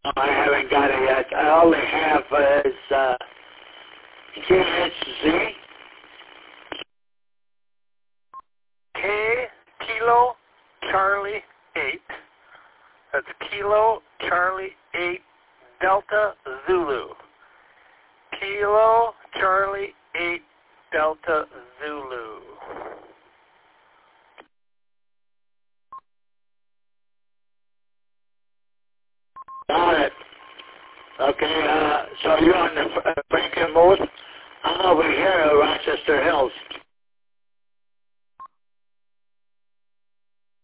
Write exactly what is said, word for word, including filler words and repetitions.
I haven't got it yet. I only have uh, is uh, K H Z. K, Kilo, Charlie, eight. That's Kilo, Charlie, eight, Delta, Zulu. Kilo, Charlie, eight, Delta, Zulu. Got it. Okay, uh, so you're on the Franklin Mode? I'm over here at Rochester Hills.